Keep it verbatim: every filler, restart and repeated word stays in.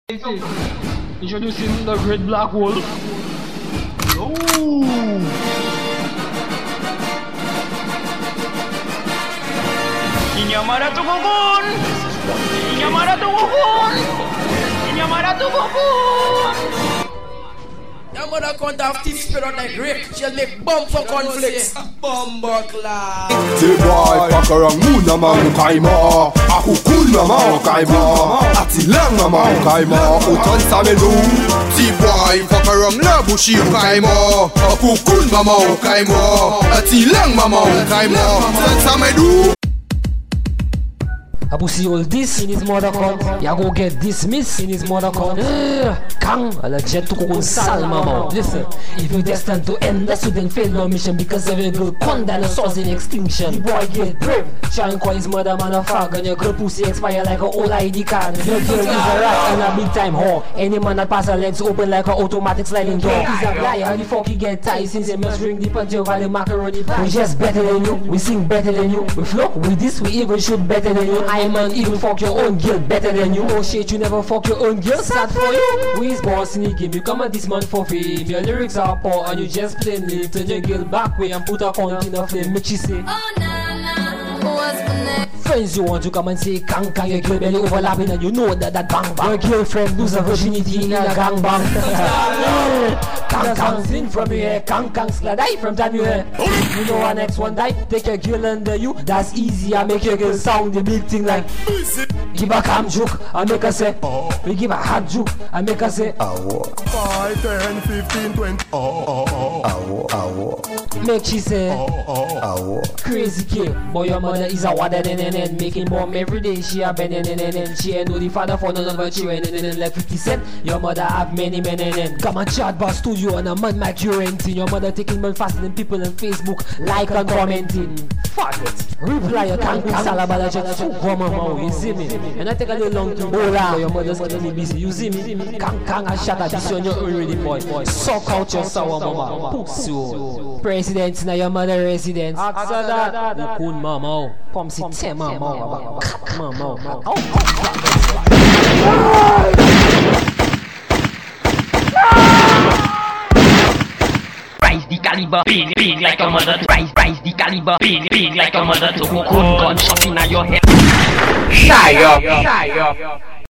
Introducing the Great Black Wolf. Oh! Inyamara Tugukun! Inyamara Tugukun! Inyamara Tugukun! Your mother can't have teeth spread out like rape. She'll make bomb for conflicts. Bomber class. The boy fuck around moon na maukaima. Aku cool na maukaima. Ati lang na maukaima. Uton sa melu. The boy fuck around la bushi ukaima. Aku cool na maukaima. Ati lang na maukaima. Uton sa melu. Abu see all this in his mother con. Ya go get dismissed in his mother con. Kang, ala jet to go sal mama. Listen, if you're destined to end, that's wouldn't fail no mission because of your girl con dinosaurs in extinction. Boy get brave. Shine call his mother man a fag and your girl pussy expire like a old I D card. Your girl is a rat and a big time whore. Any man that pass her legs open like an automatic sliding door. He's a liar. How the fuck he get tight since he must ring the punch over the macaroni pie. We just better than you. We sing better than you. We flow with this. We even shoot better than you. I man even fuck your own girl better than you. Oh shit, you never fuck your own girl. Sad for you. We is born sneaking. You come at this man for fame. Your lyrics are poor and you just plain live. Turn your girl back way and put her count in a flame. Make she say, oh nah nah, what's my name? Friends you want to come and say kang kang. Your girl belly overlapping and you know that that bang bang. Your girlfriend lose her virginity in a gang bang. Kang kang sing from your hair. Kang kang sladai from time you hair. You know our next one die. Take your girl under you. That's easy. I make your girl sound the big thing like. Give a calm joke. I make her say. We give a hard joke. I make her say. five, ten, fifteen, twenty. Oh, oh, oh. Awo, Make she say. awo. Crazy kid, boy your mother is a wada nen nen nen. Making bomb every day, she a ben nen nen nen. She ain't know the father for none of her children nen nen like fifty cent. Your mother have many men nen nen. Come and chat bar studio and a man like you renting. Your mother taking more faster than people on Facebook, like and commenting. Fuck it. Reply you can't can't salabala just so come on, you see me. And I take a little long to bola. Your mother's getting me busy, you see me. Kang kang a shot at this on your already boy. Suck out your sour mama. Pussy. President na your mother residence. After that, you cool mama. Come sit ten mama. Mama. Rise the caliber, big, big like a mother. Rise, rise the caliber, big, big like a mother. To go gunshot in your head. Shy up, shy up.